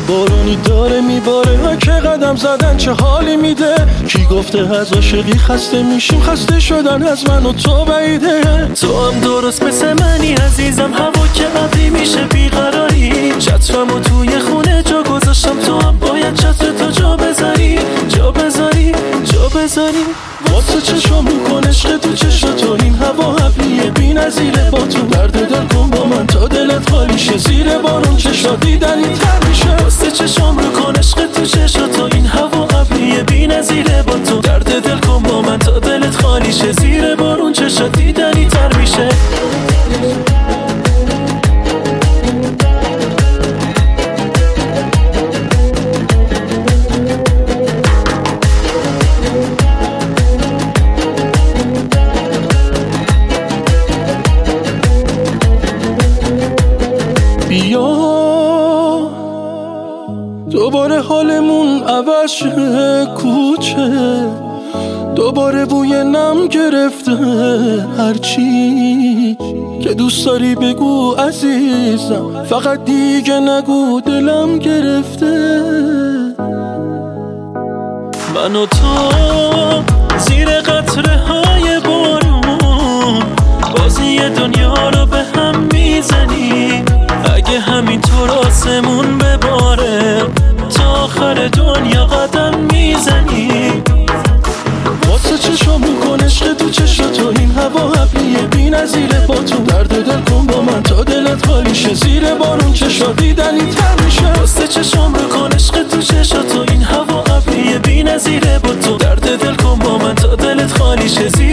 بارونی داره میباره، که قدم زدن چه حالی میده. کی گفته از عاشقی خسته میشیم، خسته شدن از من و تو بعیده. تو هم درست مثل منی عزیزم، هوا که ابری میشه بیقراری. چترمو توی خونه جا گذاشتم، تو هم باید چترتو جا بذاری، جا بذاری، جا بذاری. واسه چشم میکن عشق تو چشم تو، این هوا ابریه بی نظیره. با تو درد دل کن با من تا دلت خالی شه، زیر بارون چشا دیدنی تر میشه. واسه چشم رو کن عشق تو چشم تو، این هوا ابریه بی نظیره. با تو درد دل کن با من تا دلت خالی شه، زیر بارون چشا دیدنی تر میشه. بیا دوباره حالمون عوض شه کوچه، دوباره بوی نم گرفته. هرچی که دوست داری بگو عزیزم، فقط دیگه نگو دلم گرفته. من و تو زیر قطره های بارون، بازی دنیا رو به هم میزنی. اگه همینطور آسمون بباره، تا آخر دنیا قدم میزنی. واسه چشم میکن عشق تو چشم تو، این هوا ابریه بی نظیره. با تو درد دل کن با من تا دلت خالی شه، زیر بارون چشا دیدنی تر میشه. واسه چشم رو کن عشق تو چشم تو، این هوا ابریه بی نظیره. با تو درد دل کن با من تا دلت خالی شه.